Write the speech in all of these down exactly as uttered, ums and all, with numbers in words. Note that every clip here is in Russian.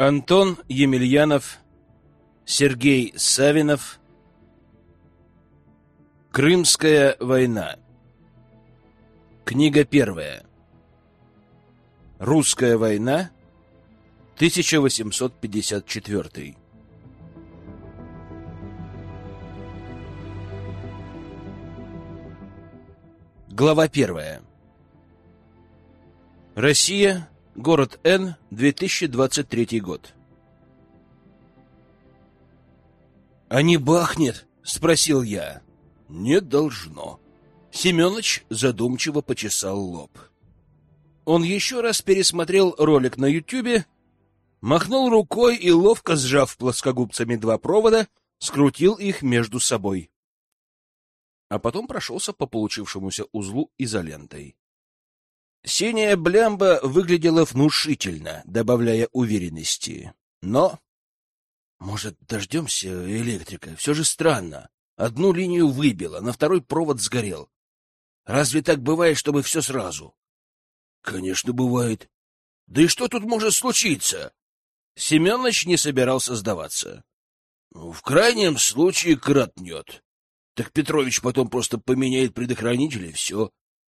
Антон Емельянов, Сергей Савинов. Крымская война. Книга первая. Русская война, тысяча восемьсот пятьдесят четвёртый. Глава первая. Россия, город Н, две тысячи двадцать третий год. «А не бахнет?» — спросил я. «Не должно». Семёныч задумчиво почесал лоб. Он еще раз пересмотрел ролик на Ютубе, махнул рукой и, ловко сжав плоскогубцами два провода, скрутил их между собой. А потом прошелся по получившемуся узлу изолентой. Синяя блямба выглядела внушительно, добавляя уверенности. Но... Может, дождемся электрика? Все же странно. Одну линию выбило, на второй провод сгорел. Разве так бывает, чтобы все сразу? Конечно, бывает. Да и что тут может случиться? Семёныч не собирался сдаваться. В крайнем случае кратнет. Так Петрович потом просто поменяет предохранитель, и все.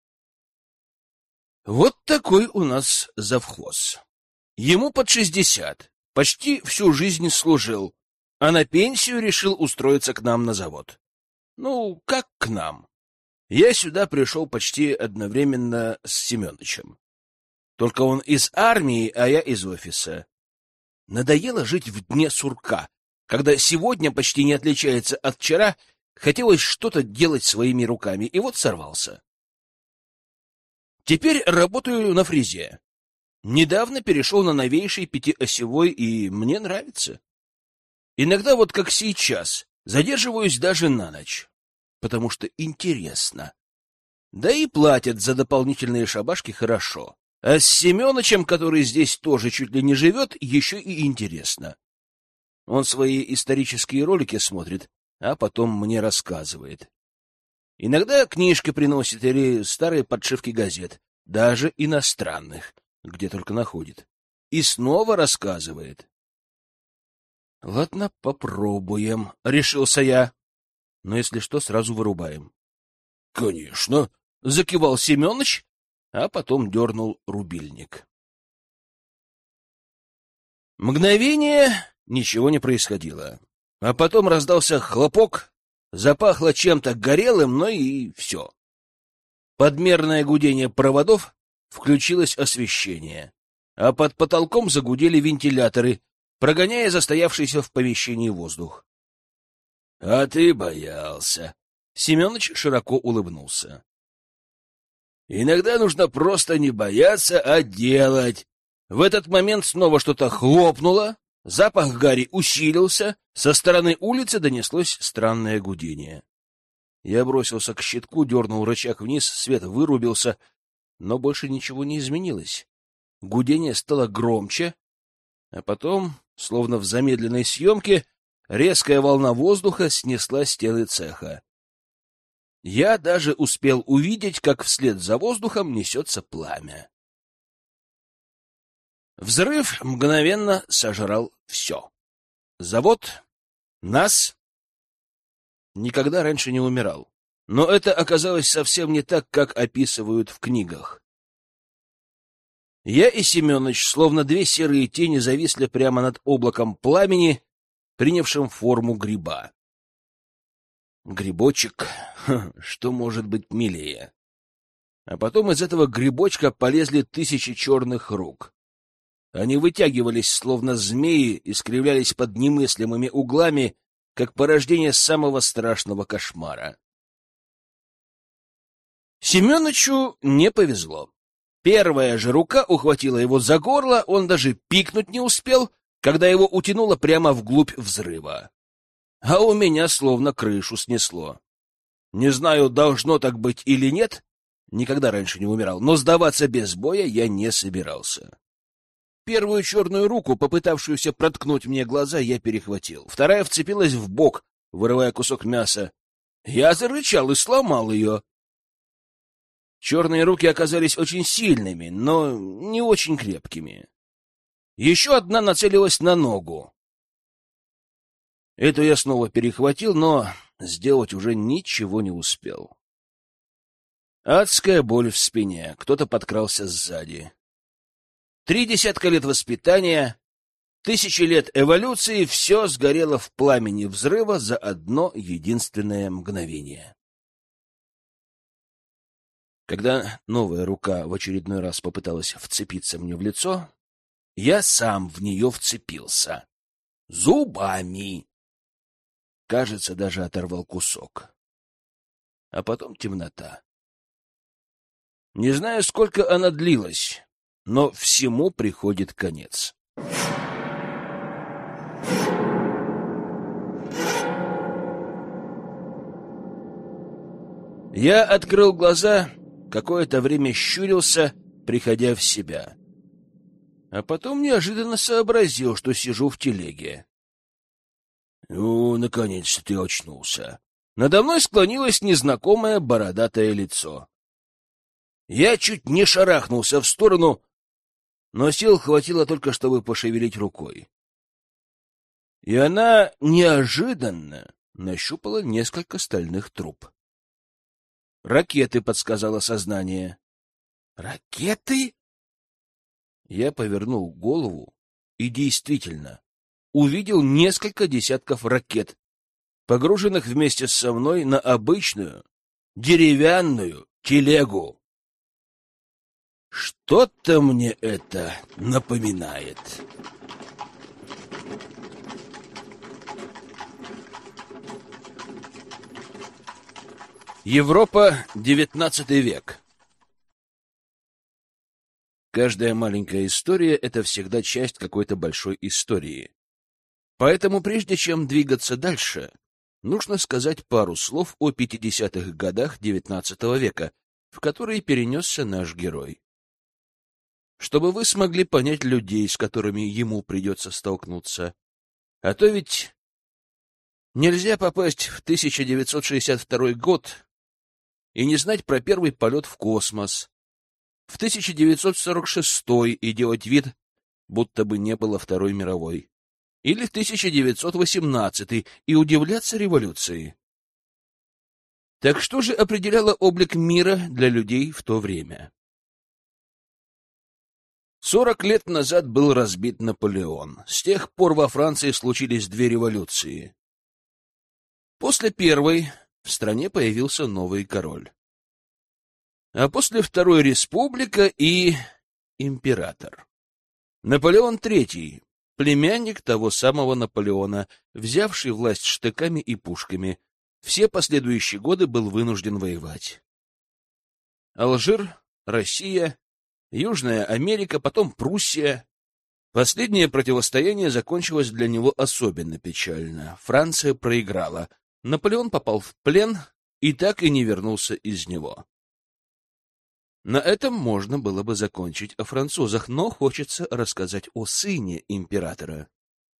Вот такой у нас завхоз. Ему под шестьдесят. Почти всю жизнь служил, а на пенсию решил устроиться к нам на завод. Ну, как к нам? Я сюда пришел почти одновременно с Семёнычем. Только он из армии, а я из офиса. Надоело жить в дне сурка, когда сегодня почти не отличается от вчера, хотелось что-то делать своими руками, и вот сорвался. Теперь работаю на фрезе. Недавно перешел на новейший пятиосевой, и мне нравится. Иногда, вот как сейчас, задерживаюсь даже на ночь, потому что интересно. Да и платят за дополнительные шабашки хорошо. А с Семёнычем, который здесь тоже чуть ли не живет, еще и интересно. Он свои исторические ролики смотрит, а потом мне рассказывает. Иногда книжки приносит или старые подшивки газет, даже иностранных, где только находит, и снова рассказывает. — Ладно, попробуем, — решился я. Но если что, сразу вырубаем. — Конечно, — закивал Семёныч, а потом дернул рубильник. Мгновение ничего не происходило, а потом раздался хлопок, запахло чем-то горелым, но и все. Подмерное гудение проводов, включилось освещение, а под потолком загудели вентиляторы, прогоняя застоявшийся в помещении воздух. — А ты боялся. Семёныч широко улыбнулся. — Иногда нужно просто не бояться, а делать. В этот момент снова что-то хлопнуло, запах гари усилился, со стороны улицы донеслось странное гудение. Я бросился к щитку, дернул рычаг вниз, свет вырубился, но больше ничего не изменилось. Гудение стало громче, а потом, словно в замедленной съемке, резкая волна воздуха снесла стены цеха. Я даже успел увидеть, как вслед за воздухом несется пламя. Взрыв мгновенно сожрал все. Завод, нас. Никогда раньше не умирал. Но это оказалось совсем не так, как описывают в книгах. Я и Семёныч, словно две серые тени, зависли прямо над облаком пламени, принявшим форму гриба. Грибочек, ха, что может быть милее? А потом из этого грибочка полезли тысячи черных рук. Они вытягивались, словно змеи, искривлялись под немыслимыми углами, как порождение самого страшного кошмара. Семёнычу не повезло. Первая же рука ухватила его за горло, он даже пикнуть не успел, когда его утянуло прямо вглубь взрыва. А у меня словно крышу снесло. Не знаю, должно так быть или нет, никогда раньше не умирал, но сдаваться без боя я не собирался. Первую черную руку, попытавшуюся проткнуть мне глаза, я перехватил. Вторая вцепилась в бок, вырывая кусок мяса. Я зарычал и сломал ее. Черные руки оказались очень сильными, но не очень крепкими. Еще одна нацелилась на ногу. Эту я снова перехватил, но сделать уже ничего не успел. Адская боль в спине. Кто-то подкрался сзади. Три десятка лет воспитания, тысячи лет эволюции — все сгорело в пламени взрыва за одно единственное мгновение. Когда новая рука в очередной раз попыталась вцепиться мне в лицо, я сам в нее вцепился. Зубами. Кажется, даже оторвал кусок. А потом темнота. Не знаю, сколько она длилась, но всему приходит конец. Я открыл глаза, какое-то время щурился, приходя в себя. А потом неожиданно сообразил, что сижу в телеге. Ну, наконец-то ты очнулся. Надо мной склонилось незнакомое бородатое лицо. Я чуть не шарахнулся в сторону, но сил хватило только, чтобы пошевелить рукой. И она неожиданно нащупала несколько стальных труб. «Ракеты», — подсказало сознание. «Ракеты?» Я повернул голову и действительно увидел несколько десятков ракет, погруженных вместе со мной на обычную деревянную телегу. Что-то мне это напоминает. Европа, девятнадцатый век. Каждая маленькая история — это всегда часть какой-то большой истории. Поэтому прежде чем двигаться дальше, нужно сказать пару слов о пятидесятых годах девятнадцатого века, в которые перенесся наш герой. Чтобы вы смогли понять людей, с которыми ему придется столкнуться. А то ведь нельзя попасть в тысяча девятьсот шестьдесят второй год и не знать про первый полет в космос, в тысяча девятьсот сорок шестой и делать вид, будто бы не было Второй мировой, или в тысяча девятьсот восемнадцатый и удивляться революции. Так что же определяло облик мира для людей в то время? Сорок лет назад был разбит Наполеон. С тех пор во Франции случились две революции. После первой в стране появился новый король. А после второй — республика и император. Наполеон третий, племянник того самого Наполеона, взявший власть штыками и пушками, все последующие годы был вынужден воевать. Алжир, Россия, Южная Америка, потом Пруссия. Последнее противостояние закончилось для него особенно печально. Франция проиграла. Наполеон попал в плен и так и не вернулся из него. На этом можно было бы закончить о французах, но хочется рассказать о сыне императора.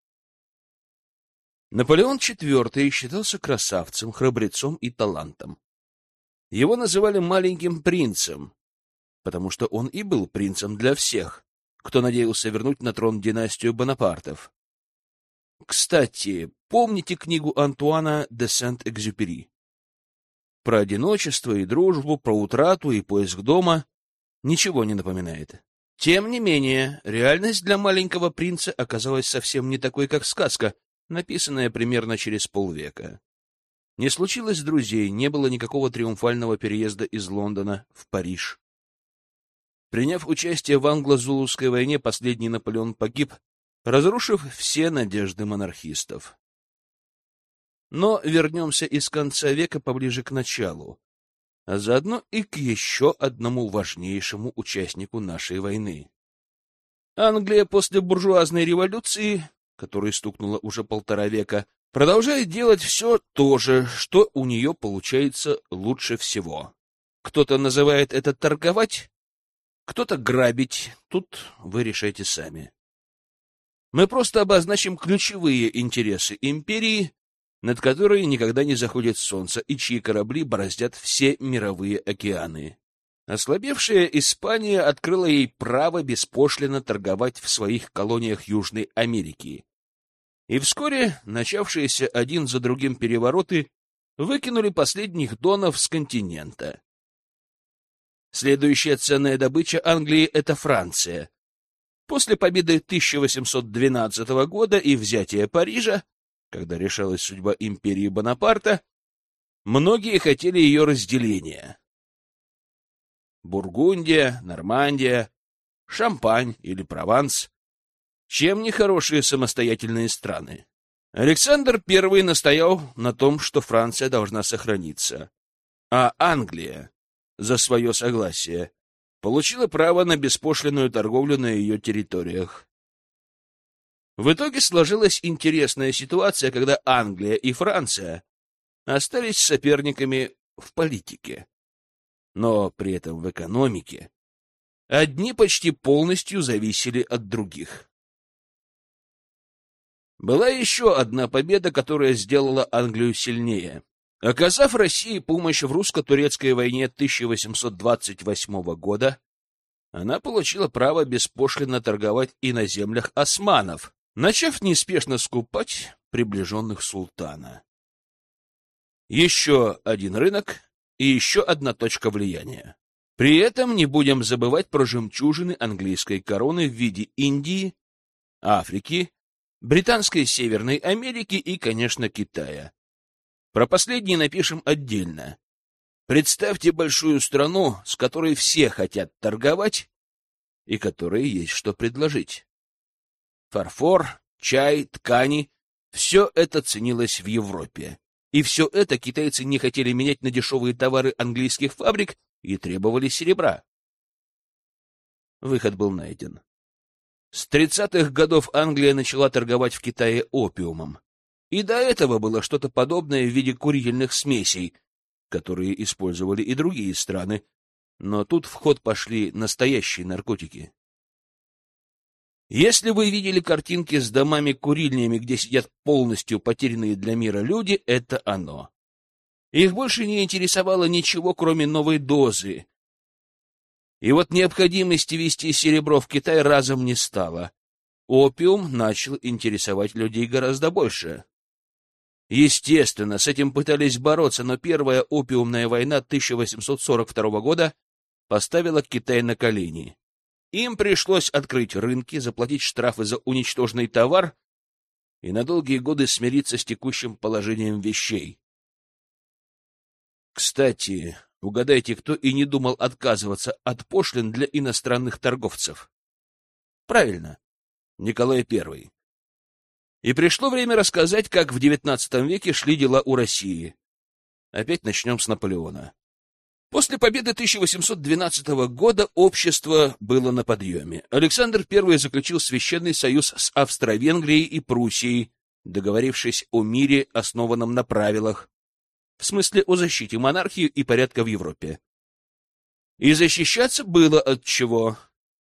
Наполеон четвертый считался красавцем, храбрецом и талантом. Его называли маленьким принцем, потому что он и был принцем для всех, кто надеялся вернуть на трон династию Бонапартов. Кстати, помните книгу Антуана де Сент-Экзюпери? Про одиночество и дружбу, про утрату и поиск дома ничего не напоминает. Тем не менее, реальность для маленького принца оказалась совсем не такой, как сказка, написанная примерно через полвека. Не случилось друзей, не было никакого триумфального переезда из Лондона в Париж. Приняв участие в англо-зулусской войне, последний Наполеон погиб, разрушив все надежды монархистов. Но вернемся из конца века поближе к началу, а заодно и к еще одному важнейшему участнику нашей войны. Англия после буржуазной революции, которой стукнуло уже полтора века, продолжает делать все то же, что у нее получается лучше всего. Кто-то называет это торговать, кто-то грабить, тут вы решайте сами. Мы просто обозначим ключевые интересы империи, над которой никогда не заходит солнце и чьи корабли бороздят все мировые океаны. Ослабевшая Испания открыла ей право беспошлино торговать в своих колониях Южной Америки. И вскоре начавшиеся один за другим перевороты выкинули последних донов с континента. Следующая ценная добыча Англии — это Франция. После победы тысяча восемьсот двенадцатого года и взятия Парижа, когда решалась судьба империи Бонапарта, многие хотели ее разделения. Бургундия, Нормандия, Шампань или Прованс — чем не хорошие самостоятельные страны. Александр Первый настоял на том, что Франция должна сохраниться, а Англия за свое согласие получила право на беспошлинную торговлю на ее территориях. В итоге сложилась интересная ситуация, когда Англия и Франция остались соперниками в политике, но при этом в экономике одни почти полностью зависели от других. Была еще одна победа, которая сделала Англию сильнее. Оказав России помощь в русско-турецкой войне тысяча восемьсот двадцать восьмого года, она получила право беспошлинно торговать и на землях османов, начав неспешно скупать приближенных султана. Еще один рынок и еще одна точка влияния. При этом не будем забывать про жемчужины английской короны в виде Индии, Африки, Британской Северной Америки и, конечно, Китая. Про последний напишем отдельно. Представьте большую страну, с которой все хотят торговать и которой есть что предложить. Фарфор, чай, ткани — все это ценилось в Европе. И все это китайцы не хотели менять на дешевые товары английских фабрик и требовали серебра. Выход был найден. С тридцатых годов Англия начала торговать в Китае опиумом. И до этого было что-то подобное в виде курительных смесей, которые использовали и другие страны, но тут в ход пошли настоящие наркотики. Если вы видели картинки с домами-курильнями, где сидят полностью потерянные для мира люди, это оно. Их больше не интересовало ничего, кроме новой дозы. И вот необходимости везти серебро в Китай разом не стало. Опиум начал интересовать людей гораздо больше. Естественно, с этим пытались бороться, но первая опиумная война тысяча восемьсот сорок второго года поставила Китай на колени. Им пришлось открыть рынки, заплатить штрафы за уничтоженный товар и на долгие годы смириться с текущим положением вещей. Кстати, угадайте, кто и не думал отказываться от пошлин для иностранных торговцев? Правильно, Николай Первый. И пришло время рассказать, как в девятнадцатом веке шли дела у России. Опять начнем с Наполеона. После победы тысяча восемьсот двенадцатого года общество было на подъеме. Александр Первый заключил священный союз с Австро-Венгрией и Пруссией, договорившись о мире, основанном на правилах, в смысле о защите монархии и порядка в Европе. И защищаться было от чего.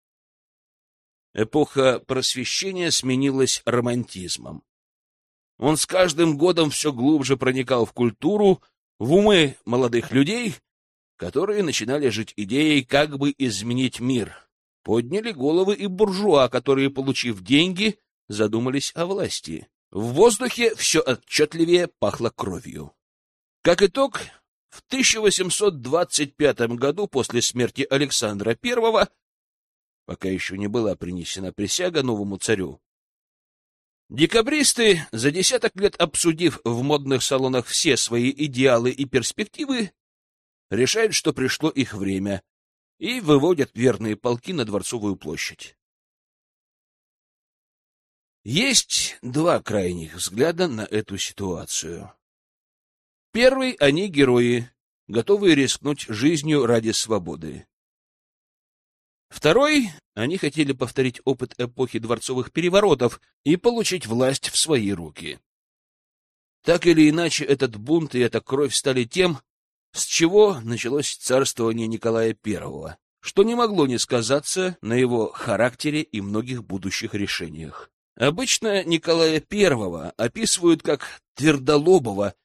Эпоха просвещения сменилась романтизмом. Он с каждым годом все глубже проникал в культуру, в умы молодых людей, которые начинали жить идеей, как бы изменить мир. Подняли головы и буржуа, которые, получив деньги, задумались о власти. В воздухе все отчетливее пахло кровью. Как итог, в тысяча восемьсот двадцать пятом году, после смерти Александра Первого, пока еще не была принесена присяга новому царю, декабристы, за десяток лет обсудив в модных салонах все свои идеалы и перспективы, решают, что пришло их время, и выводят верные полки на Дворцовую площадь. Есть два крайних взгляда на эту ситуацию. Первый — они герои, готовые рискнуть жизнью ради свободы. Второй — они хотели повторить опыт эпохи дворцовых переворотов и получить власть в свои руки. Так или иначе, этот бунт и эта кровь стали тем, с чего началось царствование Николая Первого, что не могло не сказаться на его характере и многих будущих решениях. Обычно Николая Первого описывают как твердолобого